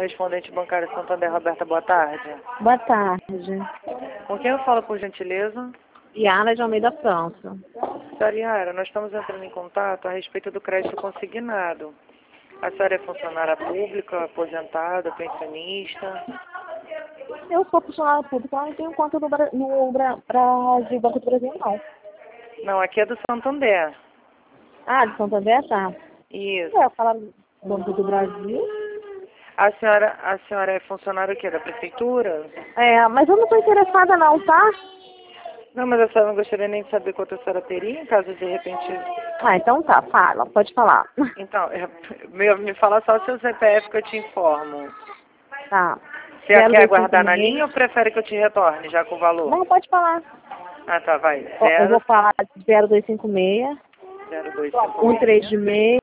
correspondente bancário Santander, Roberta, boa tarde. Boa tarde. Com quem eu falo, por gentileza? Yara de Almeida França. Senhora Yara, nós estamos entrando em contato a respeito do crédito consignado. A senhora é funcionária pública, aposentada, pensionista? Eu sou funcionária pública, eu não tenho conta no Brasil, Banco do Brasil, não. Não, aqui é do Santander. Ah, de Santander, tá. Isso. Eu falo do Banco do Brasil. A senhora é funcionária o quê? Da prefeitura? É, mas eu não estou interessada não, tá? Não, mas a senhora não gostaria nem de saber quanto a senhora teria, em caso de repente... Ah, então tá, fala, pode falar. Então, me fala só o seu CPF que eu te informo. Tá. Você quer aguardar na linha ou prefere que eu te retorne já com o valor? Não, pode falar. Ah, tá, vai. Eu vou falar 0256 0256 136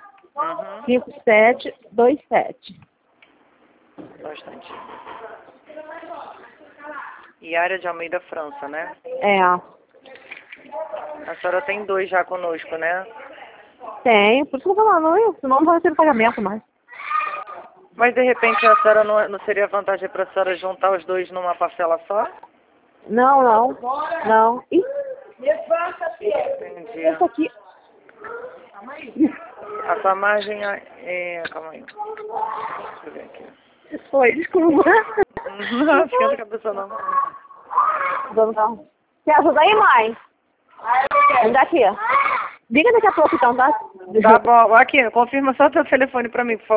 5727. Bastante. Yara de Almeida França, né? É. A senhora tem 2 já conosco, né? Tem, por isso que eu tô falando, senão não vai ser pagamento mais. Mas de repente a senhora não seria vantagem para a senhora juntar os 2 numa parcela só? Não. Ih, Entendi. esse aqui. A sua margem é... Calma aí. Deixa eu ver aqui. Foi, desculpa. Não, esquenta a cabeça não. Não. Quer ajuda aí, mãe? Vem daqui. Liga daqui a pouco então, tá? Tá bom. Aqui, confirma só o teu telefone para mim, por favor.